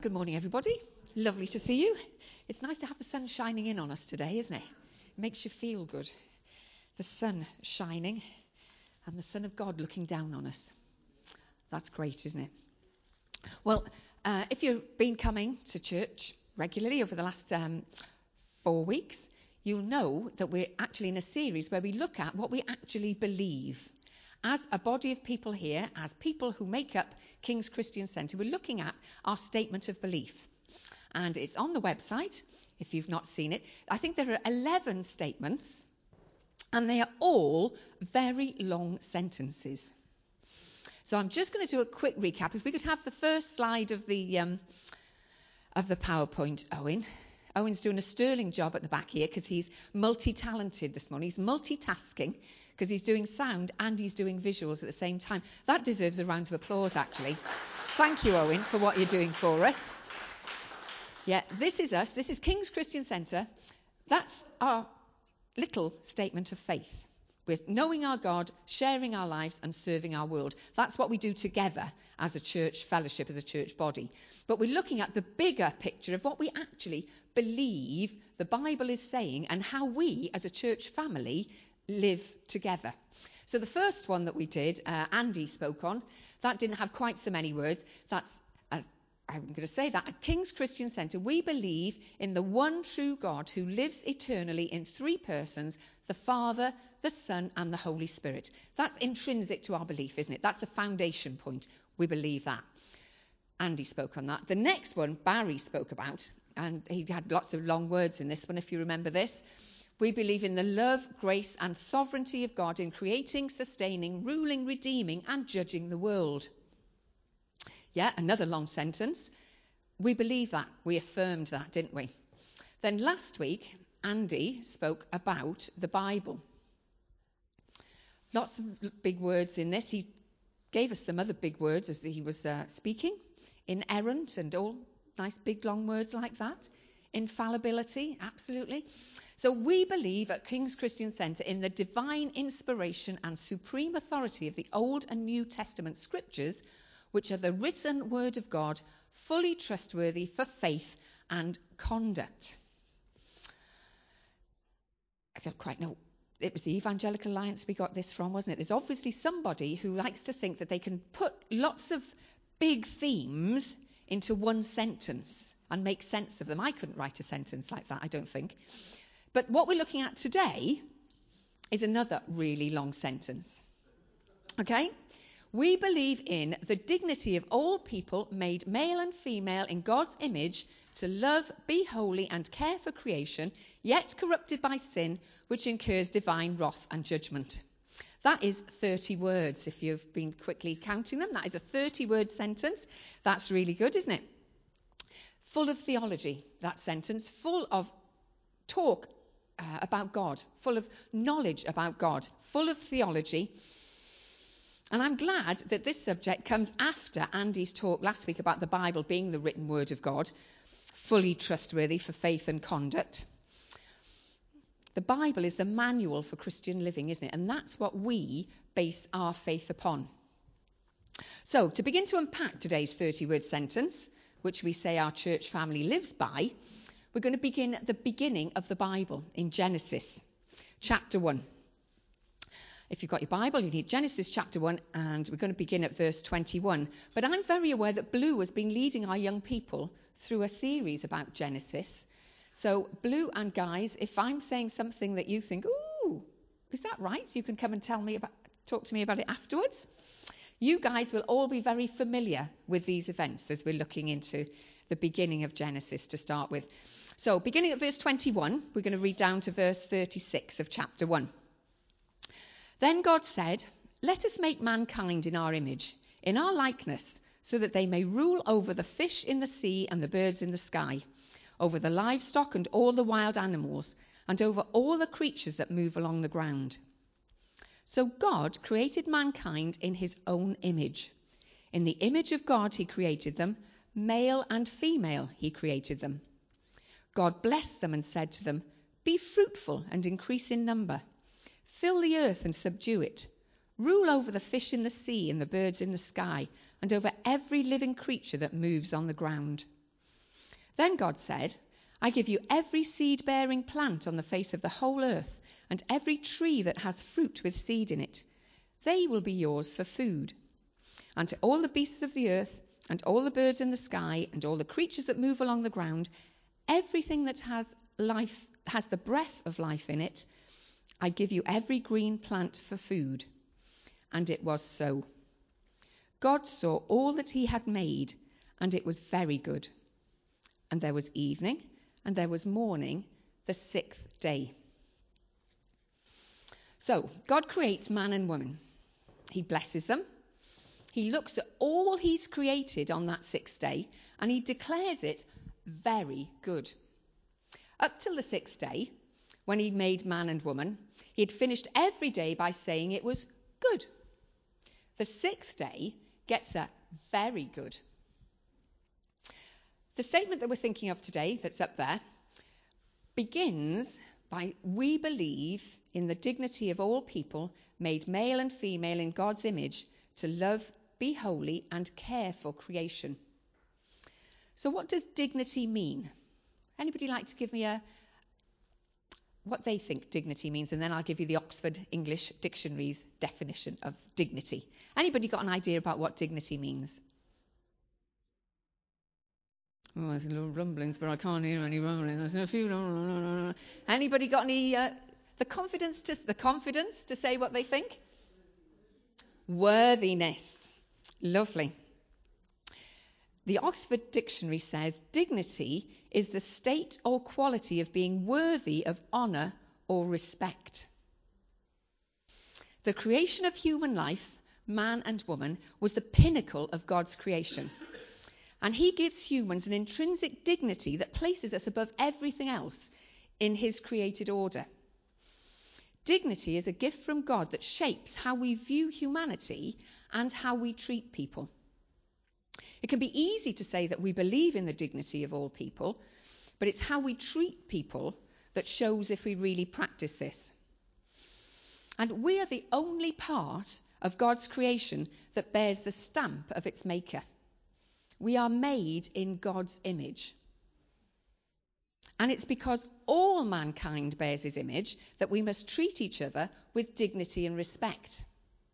Good morning, everybody. Lovely to see you. It's nice to have the sun shining in on us today, isn't it? It makes you feel good. The sun shining and the Son of God looking down on us. That's great, isn't it? Well, if you've been coming to church regularly over the last 4 weeks, you'll know that we're actually in a series where we look at what we actually believe. As a body of people here, as people who make up King's Christian Centre, we're looking at our statement of belief. And it's on the website, if you've not seen it. I think there are 11 statements, and they are all very long sentences. So I'm just going to do a quick recap. If we could have the first slide of the PowerPoint, Owen. Owen's doing a sterling job at the back here because he's multi-talented this morning. He's multitasking because he's doing sound and he's doing visuals at the same time. That deserves a round of applause, actually. Thank you, Owen, for what you're doing for us. Yeah, this is us. This is King's Christian Centre. That's our little statement of faith. We're knowing our God, sharing our lives and serving our world. That's what we do together as a church fellowship, as a church body. But we're looking at the bigger picture of what we actually believe the Bible is saying and how we as a church family live together. So the first one that we did, Andy spoke on, that didn't have quite so many words. That's, as I'm going to say that, at King's Christian Centre, we believe in the one true God who lives eternally in three persons, the Father, the Son and the Holy Spirit. That's intrinsic to our belief, isn't it? That's the foundation point. We believe that. Andy spoke on that. The next one, Barry spoke about, and he had lots of long words in this one, if you remember this. We believe in the love, grace and sovereignty of God in creating, sustaining, ruling, redeeming and judging the world. Yeah, another long sentence. We believe that. We affirmed that, didn't we? Then last week, Andy spoke about the Bible. Lots of big words in this. He gave us some other big words as he was speaking. Inerrant and all nice big long words like that. Infallibility, absolutely. So we believe at King's Christian Centre in the divine inspiration and supreme authority of the Old and New Testament scriptures, which are the written word of God, fully trustworthy for faith and conduct. I don't quite know. It was the Evangelical Alliance we got this from, wasn't it? There's obviously somebody who likes to think that they can put lots of big themes into one sentence and make sense of them. I couldn't write a sentence like that, I don't think. But what we're looking at today is another really long sentence. Okay? We believe in the dignity of all people made male and female in God's image to love, be holy and care for creation, yet corrupted by sin, which incurs divine wrath and judgment. That is 30 words, if you've been quickly counting them. That is a 30-word sentence. That's really good, isn't it? Full of theology, that sentence, full of talk about God, full of knowledge about God, full of theology. And I'm glad that this subject comes after Andy's talk last week about the Bible being the written word of God, fully trustworthy for faith and conduct. The Bible is the manual for Christian living, isn't it? And that's what we base our faith upon. So, to begin to unpack today's 30-word sentence, which we say our church family lives by, we're going to begin at the beginning of the Bible in Genesis, chapter 1. If you've got your Bible, you need Genesis chapter 1, and we're going to begin at verse 21. But I'm very aware that Blue has been leading our young people through a series about Genesis. So, Blue and guys, if I'm saying something that you think, ooh, is that right? You can come and talk to me about it afterwards. You guys will all be very familiar with these events as we're looking into the beginning of Genesis to start with. So, beginning at verse 21, we're going to read down to verse 36 of chapter 1. Then God said, "Let us make mankind in our image, in our likeness, so that they may rule over the fish in the sea and the birds in the sky, over the livestock and all the wild animals, and over all the creatures that move along the ground." So God created mankind in his own image. In the image of God he created them, male and female he created them. God blessed them and said to them, "Be fruitful and increase in number. Fill the earth and subdue it. Rule over the fish in the sea and the birds in the sky, and over every living creature that moves on the ground." Then God said, I give you every seed-bearing plant on the face of the whole earth, and every tree that has fruit with seed in it. They will be yours for food. And to all the beasts of the earth, and all the birds in the sky, and all the creatures that move along the ground, everything that has life, has the breath of life in it, I give you every green plant for food. And it was so. God saw all that he had made, and it was very good. And there was evening, and there was morning, the sixth day. So, God creates man and woman. He blesses them. He looks at all he's created on that sixth day, and he declares it very good. Up till the sixth day, when he made man and woman, he had finished every day by saying it was good. The sixth day gets a very good. The statement that we're thinking of today, that's up there, begins by, we believe in the dignity of all people, made male and female in God's image, to love, be holy, and care for creation. So what does dignity mean? Anybody like to give me what they think dignity means? And then I'll give you the Oxford English Dictionary's definition of dignity. Anybody got an idea about what dignity means? Oh, there's a little rumblings, but I can't hear any rumbling. There's a few. Anybody got any the confidence to say what they think? Worthiness. Lovely. The Oxford Dictionary says dignity is the state or quality of being worthy of honour or respect. The creation of human life, man and woman, was the pinnacle of God's creation. And he gives humans an intrinsic dignity that places us above everything else in his created order. Dignity is a gift from God that shapes how we view humanity and how we treat people. It can be easy to say that we believe in the dignity of all people, but it's how we treat people that shows if we really practice this. And we are the only part of God's creation that bears the stamp of its maker. We are made in God's image. And it's because all mankind bears his image that we must treat each other with dignity and respect.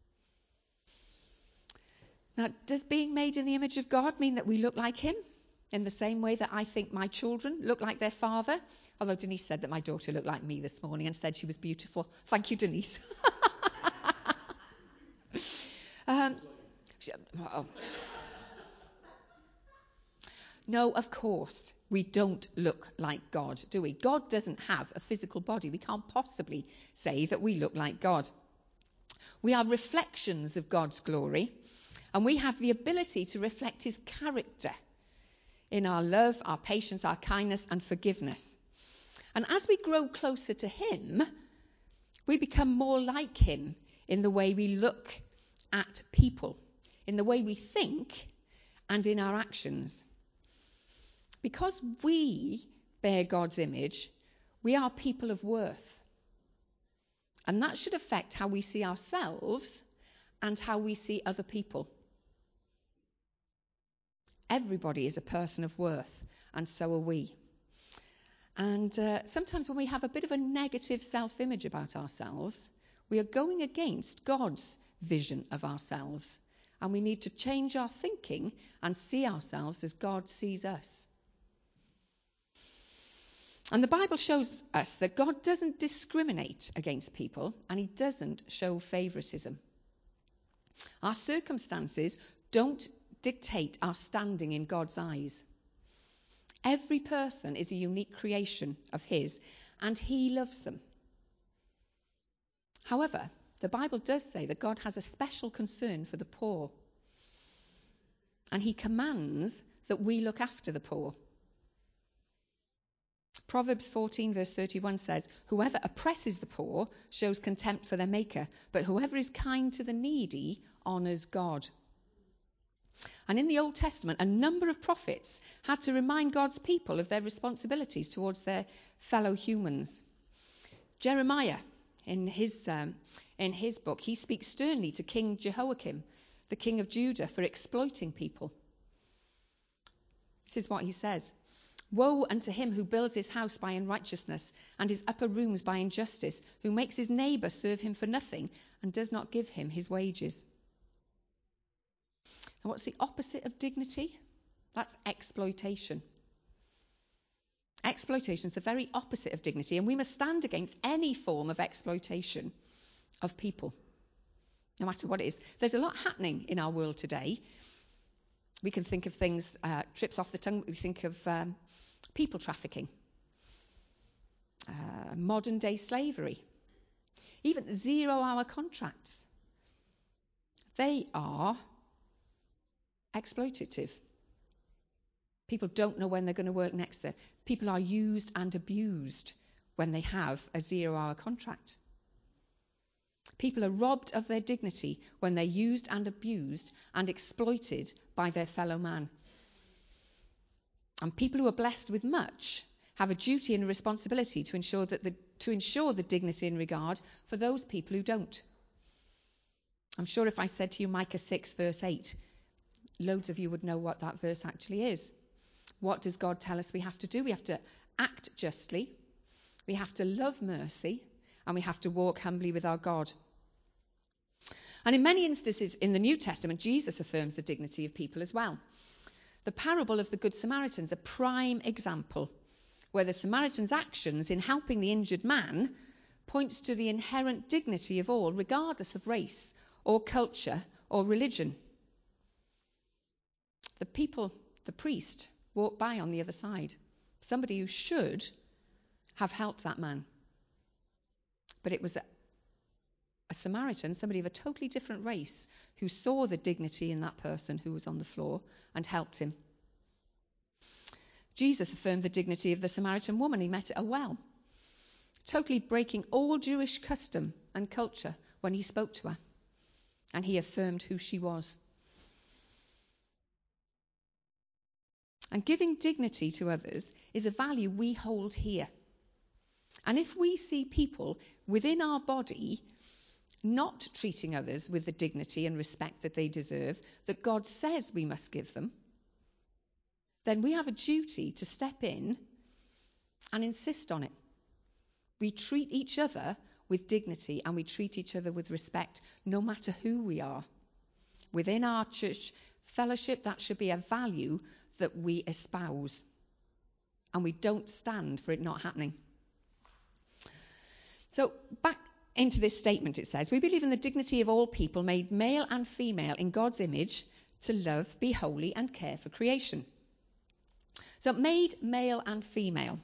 Now, does being made in the image of God mean that we look like him in the same way that I think my children look like their father? Although Denise said that my daughter looked like me this morning and said she was beautiful. Thank you, Denise. No, of course, we don't look like God, do we? God doesn't have a physical body. We can't possibly say that we look like God. We are reflections of God's glory, and we have the ability to reflect his character in our love, our patience, our kindness, and forgiveness. And as we grow closer to him, we become more like him in the way we look at people, in the way we think, and in our actions. Because we bear God's image, we are people of worth. And that should affect how we see ourselves and how we see other people. Everybody is a person of worth, and so are we. And sometimes when we have a bit of a negative self-image about ourselves, we are going against God's vision of ourselves. And we need to change our thinking and see ourselves as God sees us. And the Bible shows us that God doesn't discriminate against people, and he doesn't show favoritism. Our circumstances don't dictate our standing in God's eyes. Every person is a unique creation of his, and he loves them. However, the Bible does say that God has a special concern for the poor, and he commands that we look after the poor. Proverbs 14 verse 31 says, whoever oppresses the poor shows contempt for their maker, but whoever is kind to the needy honours God. And in the Old Testament, a number of prophets had to remind God's people of their responsibilities towards their fellow humans. Jeremiah, in his book, he speaks sternly to King Jehoiakim, the king of Judah, for exploiting people. This is what he says. Woe unto him who builds his house by unrighteousness and his upper rooms by injustice, who makes his neighbour serve him for nothing and does not give him his wages. And what's the opposite of dignity? That's exploitation. Exploitation is the very opposite of dignity, and we must stand against any form of exploitation of people, no matter what it is. There's a lot happening in our world today. We can think of things, trips off the tongue, we think of people trafficking, modern day slavery, even 0-hour contracts. They are exploitative. People don't know when they're going to work next there. People are used and abused when they have a 0-hour contract. People are robbed of their dignity when they're used and abused and exploited by their fellow man. And people who are blessed with much have a duty and a responsibility to ensure the dignity and regard for those people who don't. I'm sure if I said to you Micah 6 verse 8, loads of you would know what that verse actually is. What does God tell us we have to do? We have to act justly, we have to love mercy, and we have to walk humbly with our God. And in many instances in the New Testament, Jesus affirms the dignity of people as well. The parable of the Good Samaritan is a prime example where the Samaritan's actions in helping the injured man points to the inherent dignity of all, regardless of race or culture or religion. The priest walked by on the other side, somebody who should have helped that man. But it was a Samaritan, somebody of a totally different race, who saw the dignity in that person who was on the floor and helped him. Jesus affirmed the dignity of the Samaritan woman he met at a well, totally breaking all Jewish custom and culture when he spoke to her, and he affirmed who she was. And giving dignity to others is a value we hold here. And if we see people within our body not treating others with the dignity and respect that they deserve, that God says we must give them, then we have a duty to step in and insist on it. We treat each other with dignity and we treat each other with respect, no matter who we are. Within our church fellowship, that should be a value that we espouse, and we don't stand for it not happening. So back into this statement, it says, we believe in the dignity of all people made male and female in God's image to love, be holy, and care for creation. So made male and female.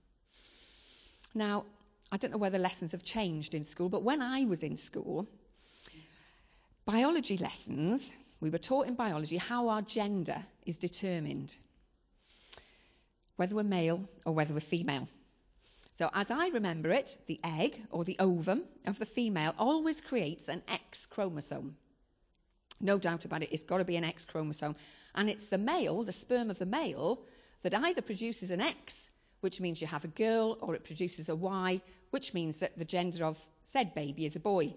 Now, I don't know whether lessons have changed in school, but when I was in school, biology lessons, we were taught in biology how our gender is determined, whether we're male or whether we're female. So as I remember it, the egg or the ovum of the female always creates an X chromosome. No doubt about it, it's got to be an X chromosome. And it's the male, the sperm of the male, that either produces an X, which means you have a girl, or it produces a Y, which means that the gender of said baby is a boy.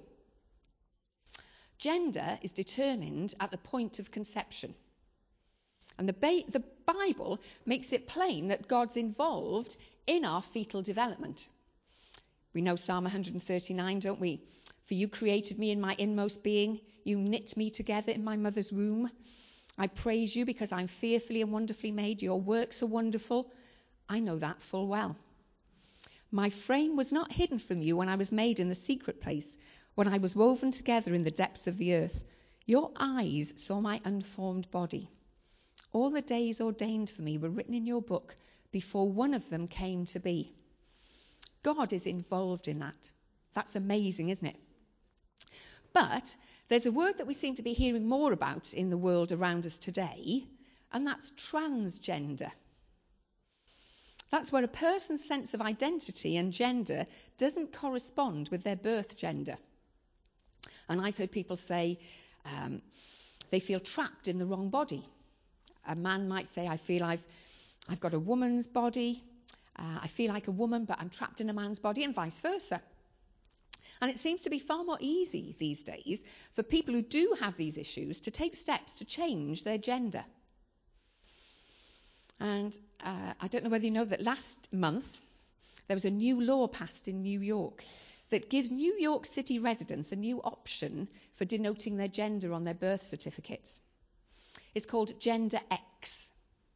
Gender is determined at the point of conception. And the Bible makes it plain that God's involved in our fetal development. We know Psalm 139, don't we? For you created me in my inmost being. You knit me together in my mother's womb. I praise you because I'm fearfully and wonderfully made. Your works are wonderful. I know that full well. My frame was not hidden from you when I was made in the secret place, when I was woven together in the depths of the earth. Your eyes saw my unformed body. All the days ordained for me were written in your book before one of them came to be. God is involved in that. That's amazing, isn't it? But there's a word that we seem to be hearing more about in the world around us today, and that's transgender. That's where a person's sense of identity and gender doesn't correspond with their birth gender. And I've heard people say they feel trapped in the wrong body. A man might say, I feel I've got a woman's body. I feel like a woman, but I'm trapped in a man's body, and vice versa. And it seems to be far more easy these days for people who do have these issues to take steps to change their gender. And I don't know whether you know that last month there was a new law passed in New York that gives New York City residents a new option for denoting their gender on their birth certificates. It's called Gender X.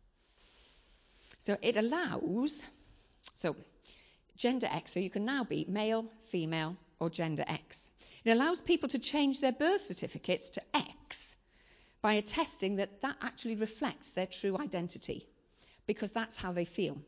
So it allows, Gender X, so you can now be male, female, or Gender X. It allows people to change their birth certificates to X by attesting that that actually reflects their true identity, because that's how they feel.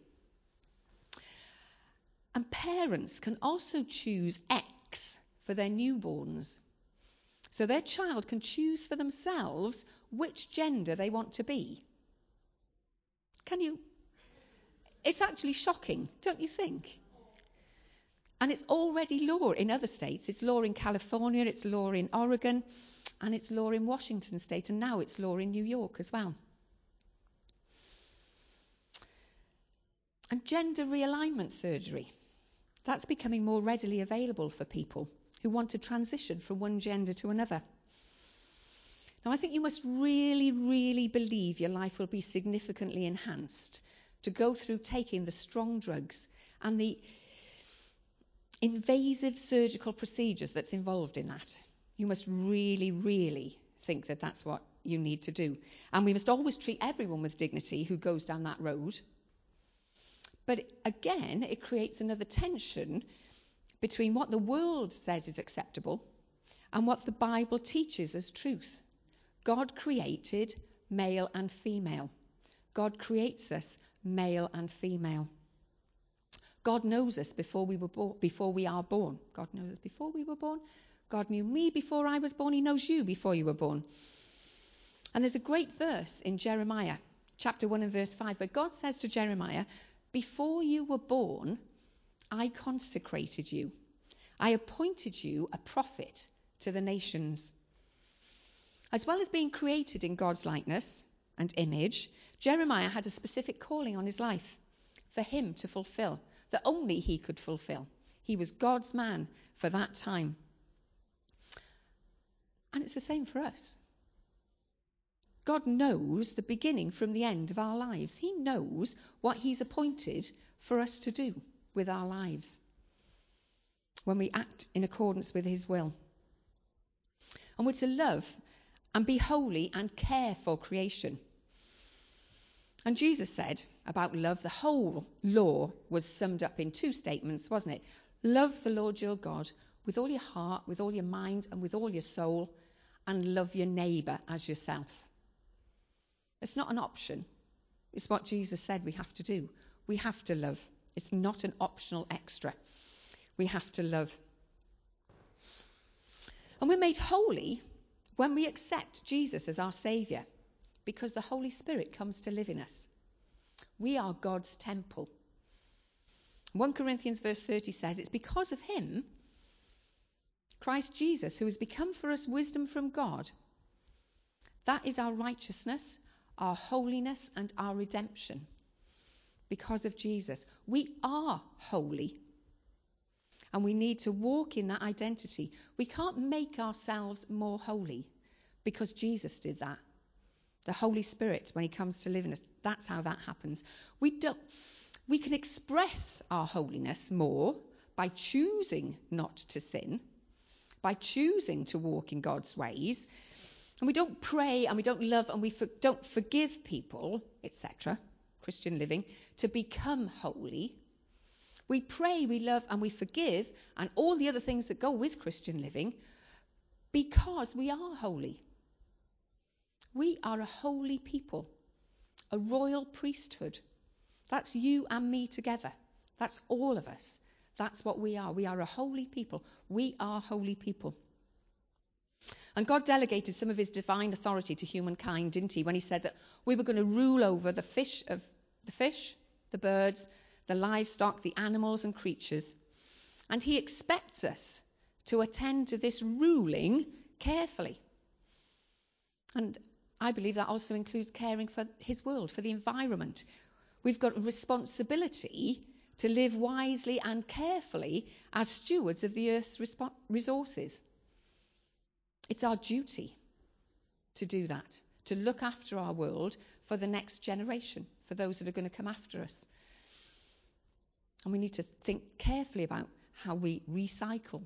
And parents can also choose X for their newborns. So their child can choose for themselves which gender they want to be. Can you? It's actually shocking, don't you think? And it's already law in other states. It's law in California, it's law in Oregon, and it's law in Washington State, and now it's law in New York as well. And gender realignment surgery, that's becoming more readily available for people who want to transition from one gender to another. Now, I think you must really, really believe your life will be significantly enhanced to go through taking the strong drugs and the invasive surgical procedures that's involved in that. You must really, really think that that's what you need to do. And we must always treat everyone with dignity who goes down that road. But again, it creates another tension between what the world says is acceptable and what the Bible teaches as truth. God created male and female. God creates us male and female. God knows us before we are born. God knows us before we were born. God knew me before I was born. He knows you before you were born. And there's a great verse in Jeremiah, chapter 1 and verse 5, where God says to Jeremiah, "Before you were born, I consecrated you. I appointed you a prophet to the nations." As well as being created in God's likeness and image, Jeremiah had a specific calling on his life for him to fulfill, that only he could fulfill. He was God's man for that time. And it's the same for us. God knows the beginning from the end of our lives. He knows what he's appointed for us to do with our lives when we act in accordance with his will. And we're to love and be holy and care for creation. And Jesus said about love, the whole law was summed up in 2 statements, wasn't it? Love the Lord your God with all your heart, with all your mind, and with all your soul, and love your neighbour as yourself. It's not an option. It's what Jesus said we have to do. We have to love. It's not an optional extra. We have to love. And we're made holy when we accept Jesus as our Saviour, because the Holy Spirit comes to live in us. We are God's temple. 1 Corinthians verse 30 says, it's because of him, Christ Jesus, who has become for us wisdom from God. That is our righteousness, our holiness, and our redemption. Because of Jesus, we are holy. And we need to walk in that identity. We can't make ourselves more holy, because Jesus did that. The Holy Spirit, when he comes to live in us, that's how that happens. We can express our holiness more by choosing not to sin, by choosing to walk in God's ways. And we don't pray and we don't love and we don't forgive people, etc., Christian living, to become holy. We pray, we love, and we forgive, and all the other things that go with Christian living, because we are holy. We are a holy people, a royal priesthood. That's you and me together. That's all of us. That's what we are. We are a holy people. We are holy people. And God delegated some of his divine authority to humankind, didn't he, when he said that we were going to rule over the fish, the birds, the livestock, the animals and creatures. And he expects us to attend to this ruling carefully. And I believe that also includes caring for his world, for the environment. We've got a responsibility to live wisely and carefully as stewards of the earth's resources. It's our duty to do that, to look after our world for the next generation, for those that are going to come after us. And we need to think carefully about how we recycle.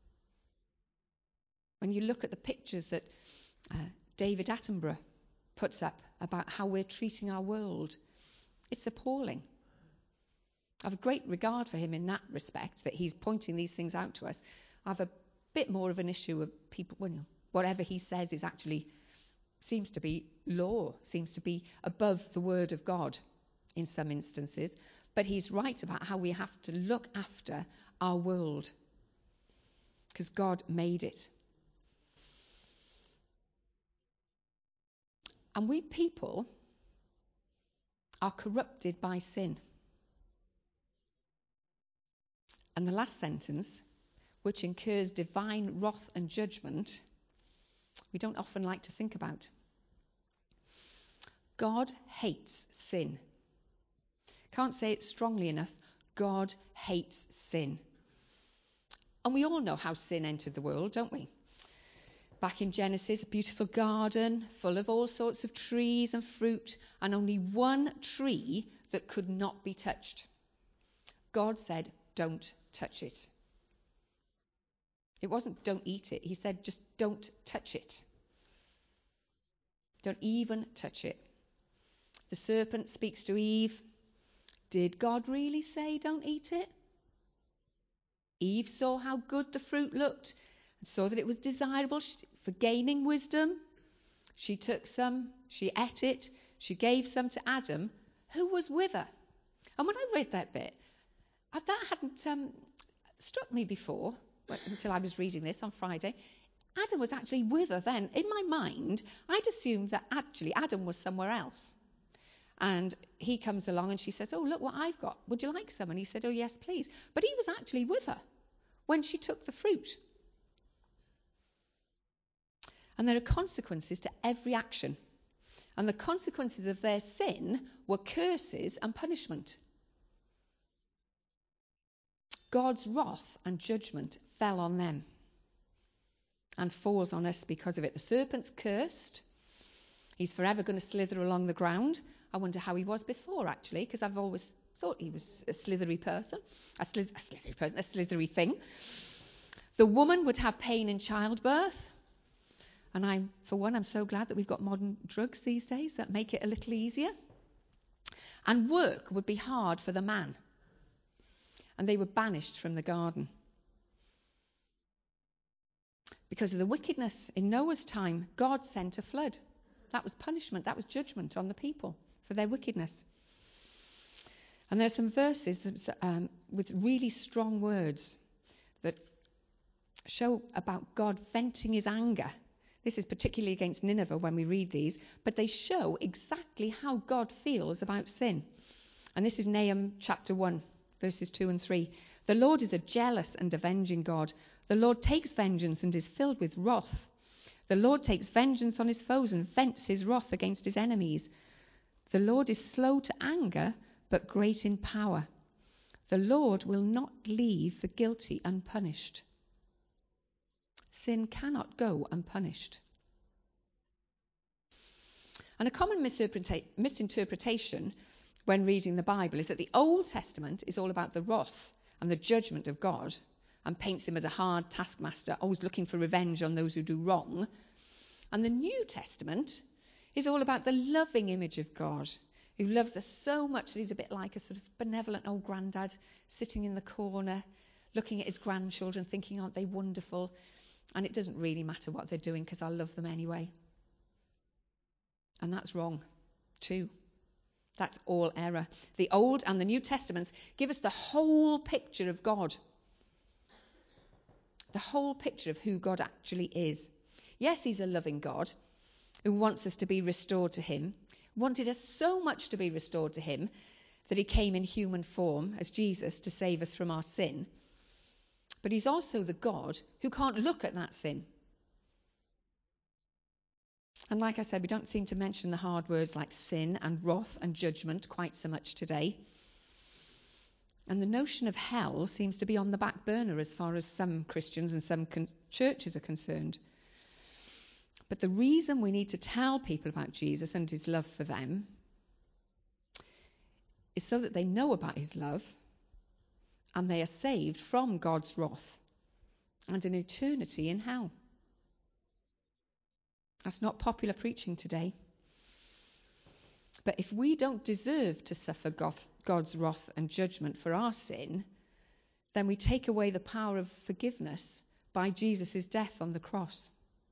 When you look at the pictures that David Attenborough puts up about how we're treating our world, it's appalling. I have a great regard for him in that respect, that he's pointing these things out to us. I have a bit more of an issue with people, whatever he says is actually seems to be law, seems to be above the word of God in some instances. But he's right about how we have to look after our world, because God made it. And we people are corrupted by sin. And the last sentence, which incurs divine wrath and judgment, we don't often like to think about. God hates sin. Can't say it strongly enough. God hates sin. And we all know how sin entered the world, don't we? Back in Genesis, a beautiful garden full of all sorts of trees and fruit, and only one tree that could not be touched. God said, don't touch it. It wasn't don't eat it. He said, just don't touch it. Don't even touch it. The serpent speaks to Eve. Did God really say don't eat it? Eve saw how good the fruit looked and saw that it was desirable for gaining wisdom. She took some, she ate it, she gave some to Adam, who was with her. And when I read that bit, that hadn't struck me before, until I was reading this on Friday. Adam was actually with her then. In my mind, I'd assumed that actually Adam was somewhere else. And he comes along and she says, oh, look what I've got. Would you like some? And he said, oh, yes, please. But he was actually with her when she took the fruit. And there are consequences to every action. And the consequences of their sin were curses and punishment. God's wrath and judgment fell on them and falls on us because of it. The serpent's cursed. He's forever going to slither along the ground. I wonder how he was before, actually, because I've always thought he was a slithery person, a slithery thing. The woman would have pain in childbirth. And I'm so glad that we've got modern drugs these days that make it a little easier. And work would be hard for the man. And they were banished from the garden. Because of the wickedness in Noah's time, God sent a flood. That was punishment, that was judgment on the people for their wickedness. And there's some verses that, with really strong words that show about God venting his anger. This is particularly against Nineveh when we read these, but they show exactly how God feels about sin. And this is Nahum chapter 1, verses 2 and 3. The Lord is a jealous and avenging God. The Lord takes vengeance and is filled with wrath. The Lord takes vengeance on his foes and vents his wrath against his enemies. The Lord is slow to anger, but great in power. The Lord will not leave the guilty unpunished. Sin cannot go unpunished. And a common misinterpretation when reading the Bible is that the Old Testament is all about the wrath and the judgment of God and paints him as a hard taskmaster, always looking for revenge on those who do wrong. And the New Testament is all about the loving image of God, who loves us so much that he's a bit like a sort of benevolent old granddad sitting in the corner, looking at his grandchildren, thinking, aren't they wonderful? And it doesn't really matter what they're doing because I love them anyway. And that's wrong too. That's all error. The Old and the New Testaments give us the whole picture of God. The whole picture of who God actually is. Yes, he's a loving God who wants us to be restored to him, wanted us so much to be restored to him that he came in human form as Jesus to save us from our sin. But he's also the God who can't look at that sin. And like I said, we don't seem to mention the hard words like sin and wrath and judgment quite so much today. And the notion of hell seems to be on the back burner as far as some Christians and some churches are concerned. But the reason we need to tell people about Jesus and his love for them is so that they know about his love and they are saved from God's wrath and an eternity in hell. That's not popular preaching today. But if we don't deserve to suffer God's wrath and judgment for our sin, then we take away the power of forgiveness by Jesus' death on the cross.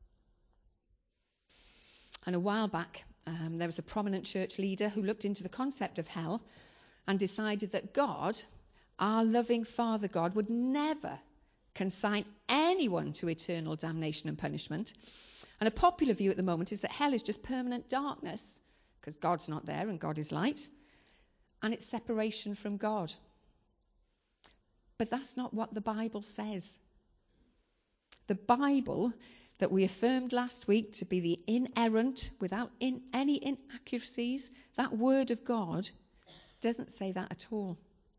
And a while back, there was a prominent church leader who looked into the concept of hell and decided that God, our loving Father God, would never consign anyone to eternal damnation and punishment. And a popular view at the moment is that hell is just permanent darkness, because God's not there and God is light, and it's separation from God. But that's not what the Bible says. The Bible that we affirmed last week to be the inerrant, without any inaccuracies, that word of God doesn't say that at all.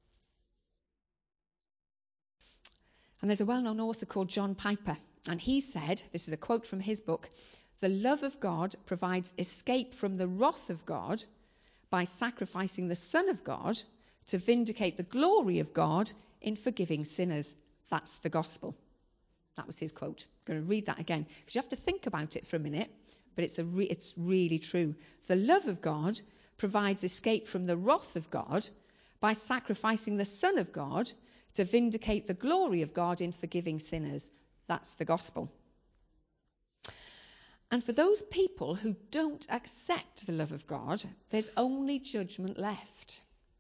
And there's a well-known author called John Piper, and he said, this is a quote from his book, "The love of God provides escape from the wrath of God by sacrificing the Son of God to vindicate the glory of God in forgiving sinners." That's the gospel. That was his quote. I'm going to read that again, because you have to think about it for a minute, but it's really true. The love of God provides escape from the wrath of God by sacrificing the Son of God to vindicate the glory of God in forgiving sinners. That's the gospel. And for those people who don't accept the love of God, there's only judgment left.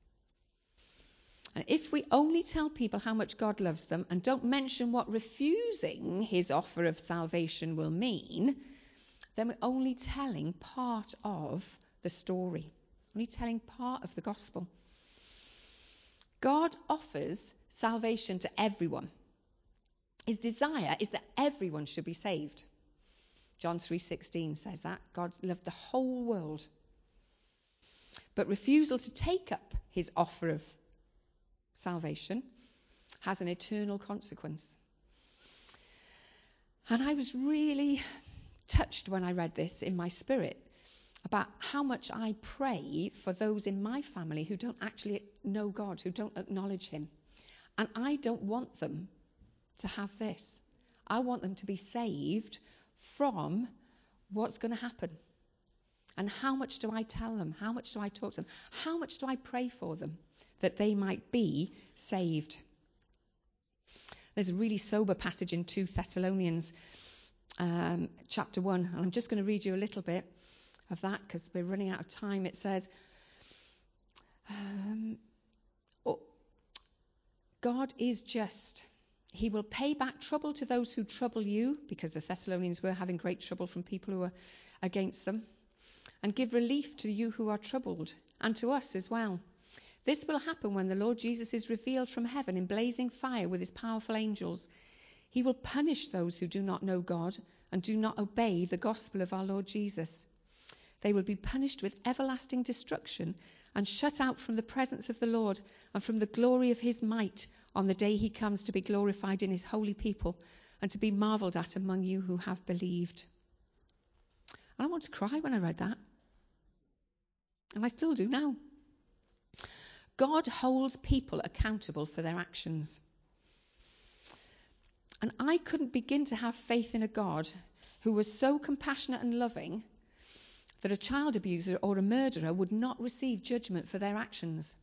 And if we only tell people how much God loves them and don't mention what refusing his offer of salvation will mean, then we're only telling part of the story, only telling part of the gospel. God offers salvation to everyone. His desire is that everyone should be saved. John 3:16 says that. God loved the whole world. But refusal to take up his offer of salvation has an eternal consequence. And I was really touched when I read this in my spirit about how much I pray for those in my family who don't actually know God, who don't acknowledge him. And I don't want them to have this. I want them to be saved from what's going to happen. And how much do I tell them? How much do I talk to them? How much do I pray for them that they might be saved? There's a really sober passage in 2 Thessalonians chapter 1, and I'm just going to read you a little bit of that because we're running out of time. It says, God is just. He will pay back trouble to those who trouble you, because the Thessalonians were having great trouble from people who were against them, and give relief to you who are troubled, and to us as well. This will happen when the Lord Jesus is revealed from heaven in blazing fire with his powerful angels. He will punish those who do not know God and do not obey the gospel of our Lord Jesus. They will be punished with everlasting destruction and shut out from the presence of the Lord and from the glory of his might on the day he comes to be glorified in his holy people and to be marveled at among you who have believed. And I want to cry when I read that. And I still do now. God holds people accountable for their actions. And I couldn't begin to have faith in a God who was so compassionate and loving that a child abuser or a murderer would not receive judgment for their actions.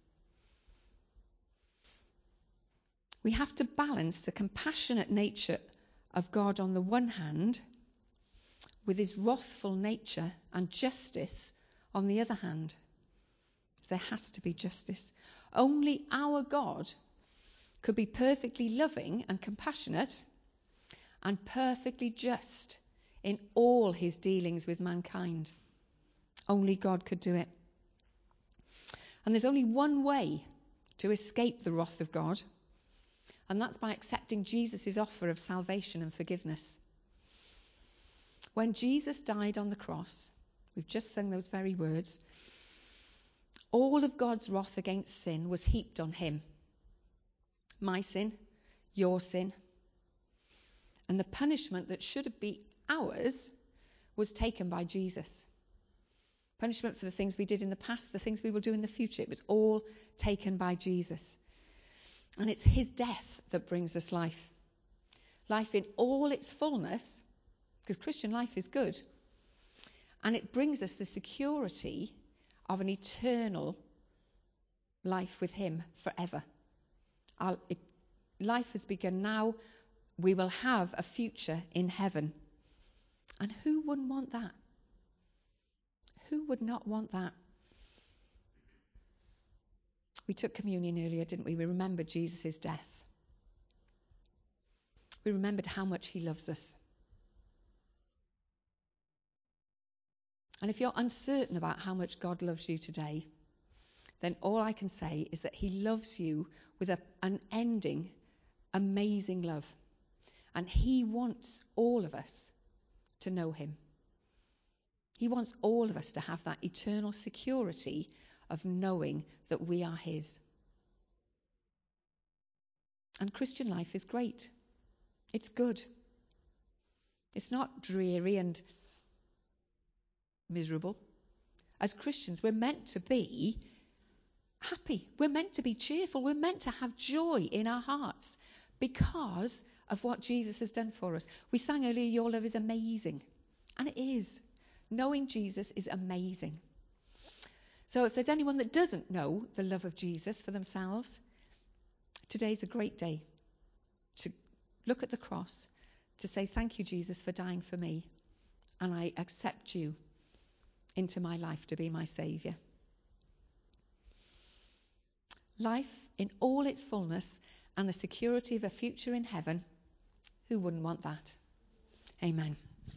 We have to balance the compassionate nature of God on the one hand with his wrathful nature and justice on the other hand. There has to be justice. Only our God could be perfectly loving and compassionate and perfectly just in all his dealings with mankind. Only God could do it. And there's only one way to escape the wrath of God, and that's by accepting Jesus' offer of salvation and forgiveness. When Jesus died on the cross, we've just sung those very words, all of God's wrath against sin was heaped on him. My sin, your sin. And the punishment that should be ours was taken by Jesus. Punishment for the things we did in the past, the things we will do in the future, it was all taken by Jesus. And it's his death that brings us life. Life in all its fullness, because Christian life is good. And it brings us the security of an eternal life with him forever. Life has begun now. We will have a future in heaven. And who wouldn't want that? Who would not want that? We took communion earlier, didn't we? We remembered Jesus' death. We remembered how much he loves us. And if you're uncertain about how much God loves you today, then all I can say is that he loves you with an unending, amazing love. And he wants all of us to know him. He wants all of us to have that eternal security of knowing that we are his. And Christian life is great. It's good. It's not dreary and miserable. As Christians, we're meant to be happy. We're meant to be cheerful. We're meant to have joy in our hearts because of what Jesus has done for us. We sang earlier, your love is amazing. And it is. Knowing Jesus is amazing. So if there's anyone that doesn't know the love of Jesus for themselves, today's a great day to look at the cross, to say, thank you, Jesus, for dying for me. And I accept you into my life to be my Saviour. Life in all its fullness and the security of a future in heaven. Who wouldn't want that? Amen.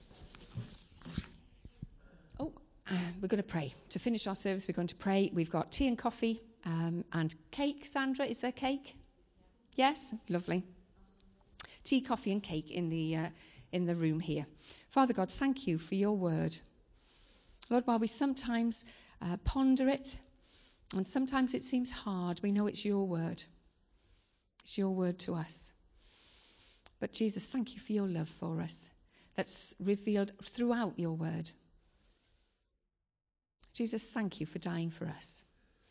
We're going to pray. To finish our service, we're going to pray. We've got tea and coffee and cake. Sandra, is there cake? Yes? Lovely. Tea, coffee and cake in the room here. Father God, thank you for your word. Lord, while we sometimes ponder it and sometimes it seems hard, we know it's your word. It's your word to us. But Jesus, thank you for your love for us that's revealed throughout your word. Jesus, thank you for dying for us.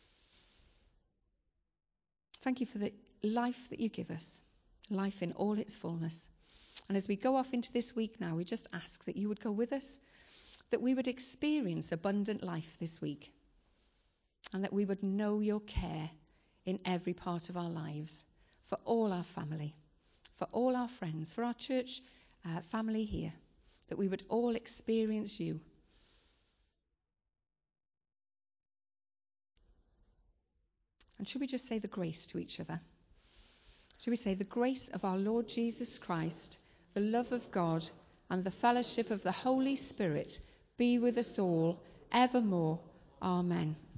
Thank you for the life that you give us, life in all its fullness. And as we go off into this week now, we just ask that you would go with us, that we would experience abundant life this week, and that we would know your care in every part of our lives, for all our family, for all our friends, for our church family here, that we would all experience you. And should we just say the grace to each other? Should we say the grace of our Lord Jesus Christ, the love of God, and the fellowship of the Holy Spirit be with us all evermore. Amen.